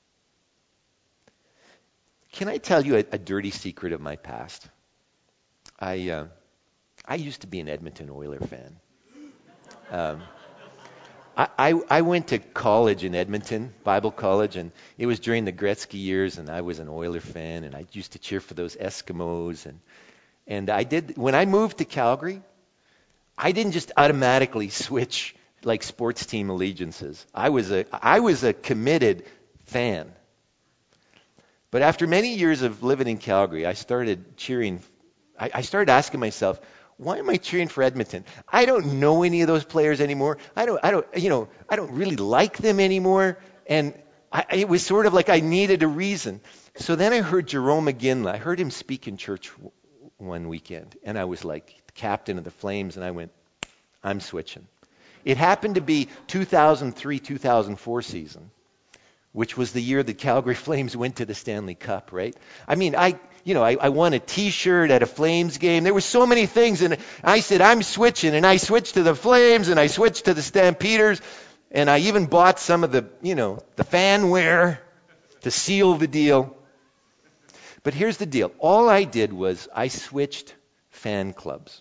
Can I tell you a, a dirty secret of my past? I uh, I used to be an Edmonton Oiler fan. Um, I, I, I went to college in Edmonton, Bible college, and it was during the Gretzky years, and I was an Oiler fan, and I used to cheer for those Eskimos. And and I did when I moved to Calgary, I didn't just automatically switch like sports team allegiances. I was a I was a committed fan. But after many years of living in Calgary, I started cheering. I, I started asking myself, why am I cheering for Edmonton? I don't know any of those players anymore. I don't, I don't, you know, I don't really like them anymore. And I, it was sort of like I needed a reason. So then I heard Jerome McGinley. I heard him speak in church w- one weekend, and I was like the captain of the Flames, and I went, I'm switching. It happened to be two thousand three two thousand four season, which was the year the Calgary Flames went to the Stanley Cup, right? I mean, I, you know, I, I won a T-shirt at a Flames game. There were so many things, and I said, I'm switching, and I switched to the Flames, and I switched to the Stampeders, and I even bought some of the, you know, the fan wear to seal the deal. But here's the deal. All I did was I switched fan clubs.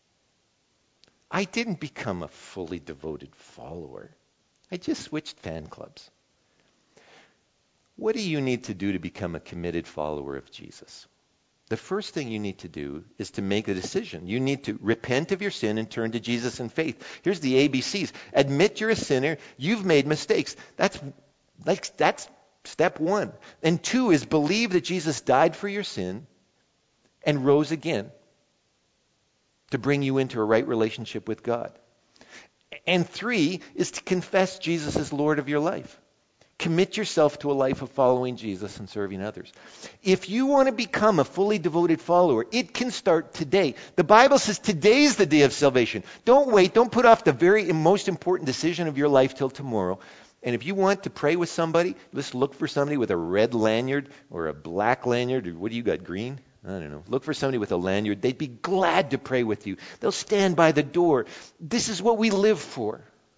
I didn't become a fully devoted follower. I just switched fan clubs. What do you need to do to become a committed follower of Jesus? The first thing you need to do is to make a decision. You need to repent of your sin and turn to Jesus in faith. Here's the A B Cs. Admit you're a sinner. You've made mistakes. That's like that's step one. And two is believe that Jesus died for your sin and rose again to bring you into a right relationship with God. And three is to confess Jesus as Lord of your life. Commit yourself to a life of following Jesus and serving others. If you want to become a fully devoted follower, it can start today. The Bible says today's the day of salvation. Don't wait. Don't put off the very most important decision of your life till tomorrow. And if you want to pray with somebody, just look for somebody with a red lanyard or a black lanyard. Or what do you got, green? I don't know. Look for somebody with a lanyard. They'd be glad to pray with you. They'll stand by the door. This is what we live for.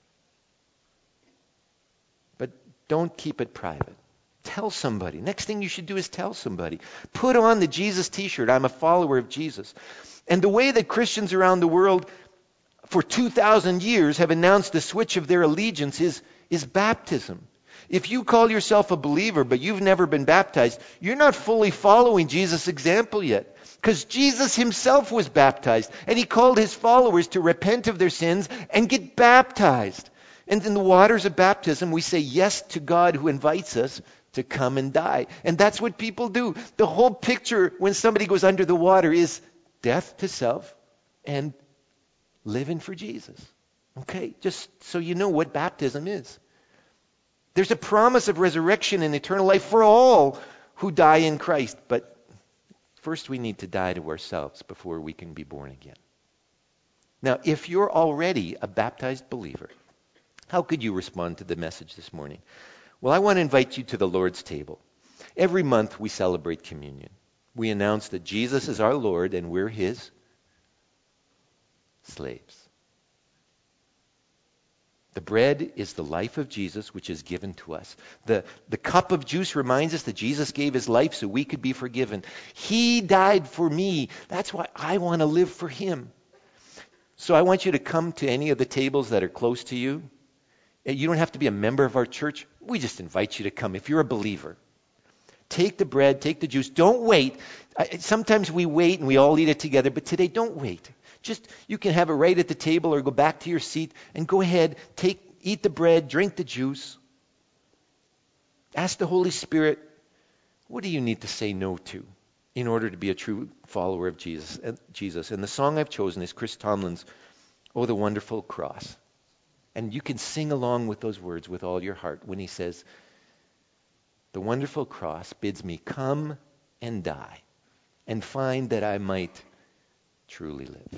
Don't keep it private. Tell somebody. Next thing you should do is tell somebody. Put on the Jesus t-shirt. I'm a follower of Jesus. And the way that Christians around the world for two thousand years have announced the switch of their allegiance is, is baptism. If you call yourself a believer but you've never been baptized, you're not fully following Jesus' example yet. Because Jesus himself was baptized, and he called his followers to repent of their sins and get baptized. And in the waters of baptism, we say yes to God who invites us to come and die. And that's what people do. The whole picture when somebody goes under the water is death to self and living for Jesus. Okay, just so you know what baptism is. There's a promise of resurrection and eternal life for all who die in Christ. But first we need to die to ourselves before we can be born again. Now, if you're already a baptized believer, how could you respond to the message this morning? Well, I want to invite you to the Lord's table. Every month we celebrate communion. We announce that Jesus is our Lord and we're his slaves. The bread is the life of Jesus, which is given to us. The, the cup of juice reminds us that Jesus gave his life so we could be forgiven. He died for me. That's why I want to live for him. So I want you to come to any of the tables that are close to you. You don't have to be a member of our church. We just invite you to come if you're a believer. Take the bread, take the juice. Don't wait. I, sometimes we wait and we all eat it together, but today don't wait. Just, you can have it right at the table or go back to your seat and go ahead, take, eat the bread, drink the juice. Ask the Holy Spirit, what do you need to say no to in order to be a true follower of Jesus? Jesus. And the song I've chosen is Chris Tomlin's, "Oh, the Wonderful Cross." And you can sing along with those words with all your heart when he says, "The wonderful cross bids me come and die and find that I might truly live."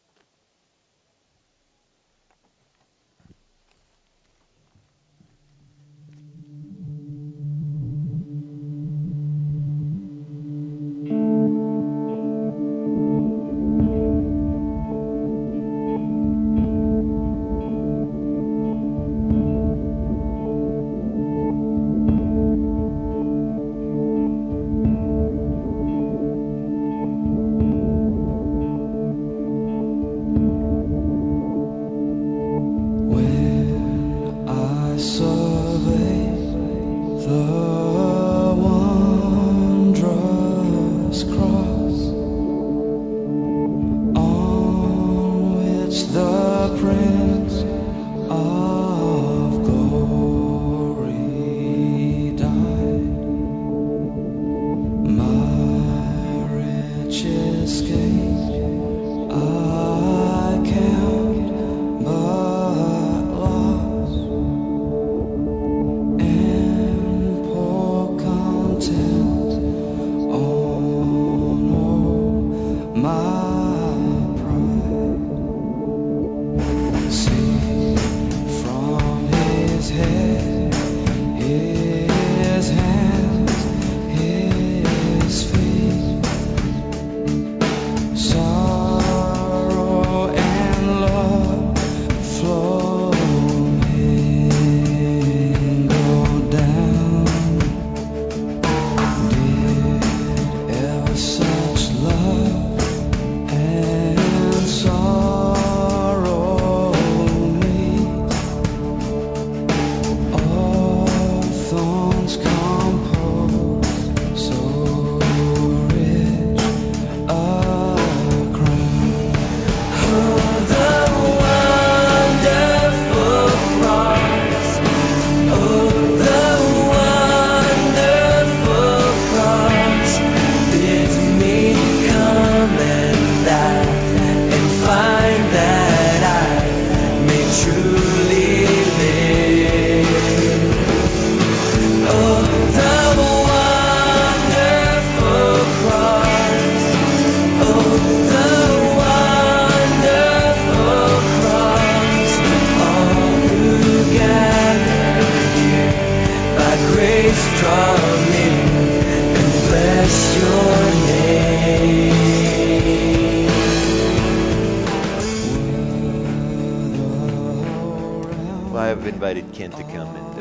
Ken to come and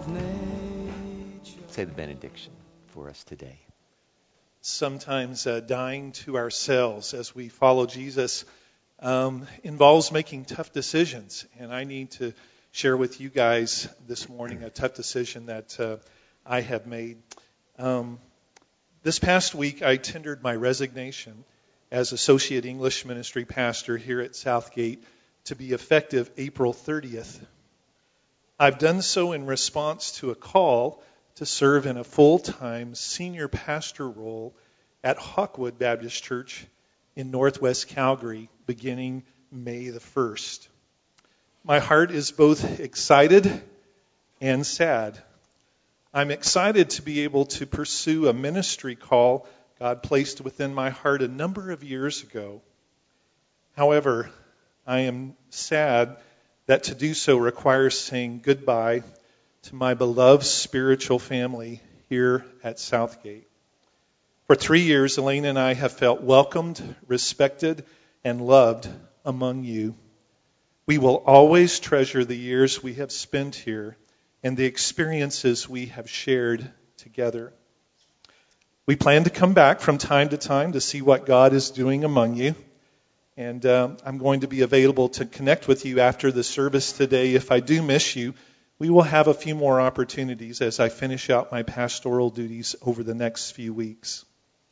uh, say the benediction for us today. Sometimes uh, dying to ourselves as we follow Jesus um, involves making tough decisions. And I need to share with you guys this morning a tough decision that uh, I have made. Um, this past week, I tendered my resignation as Associate English Ministry Pastor here at Southgate to be effective April thirtieth. I've done so in response to a call to serve in a full-time senior pastor role at Hawkwood Baptist Church in Northwest Calgary beginning May the first. My heart is both excited and sad. I'm excited to be able to pursue a ministry call God placed within my heart a number of years ago. However, I am sad that to do so requires saying goodbye to my beloved spiritual family here at Southgate. For three years, Elaine and I have felt welcomed, respected, and loved among you. We will always treasure the years we have spent here and the experiences we have shared together. We plan to come back from time to time to see what God is doing among you. And uh, I'm going to be available to connect with you after the service today. If I do miss you, we will have a few more opportunities as I finish out my pastoral duties over the next few weeks.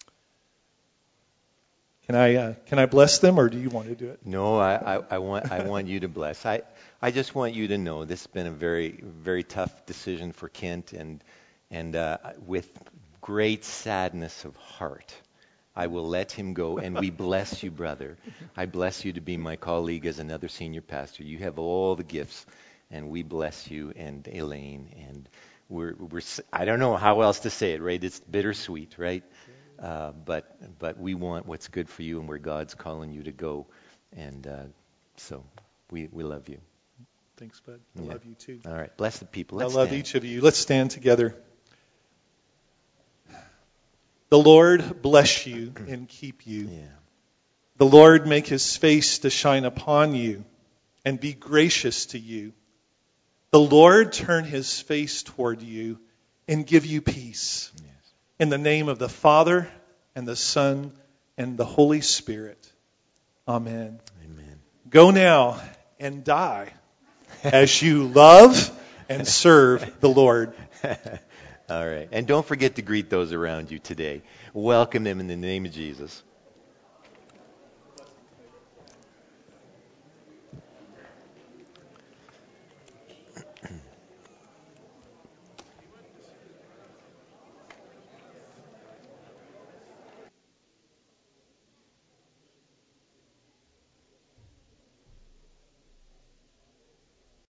Can I uh, can I bless them, or do you want to do it? No, I, I, I want I want you to bless. I, I just want you to know this has been a very very tough decision for Kent, and and uh, with great sadness of heart, I will let him go. And we bless you, brother. I bless you to be my colleague as another senior pastor. You have all the gifts, and we bless you and Elaine. And we're we're I don't know how else to say it, right? It's bittersweet, right? Uh, but but we want what's good for you and where God's calling you to go, and uh, so we we love you. Thanks, bud. I Yeah. love you too. All right, bless the people. Let's I love stand. each of you. Let's stand together. The Lord bless you and keep you. Yeah. The Lord make his face to shine upon you and be gracious to you. The Lord turn his face toward you and give you peace. Yes. In the name of the Father and the Son and the Holy Spirit. Amen. Amen. Go now and die as you love and serve the Lord. All right. And don't forget to greet those around you today. Welcome them in the name of Jesus.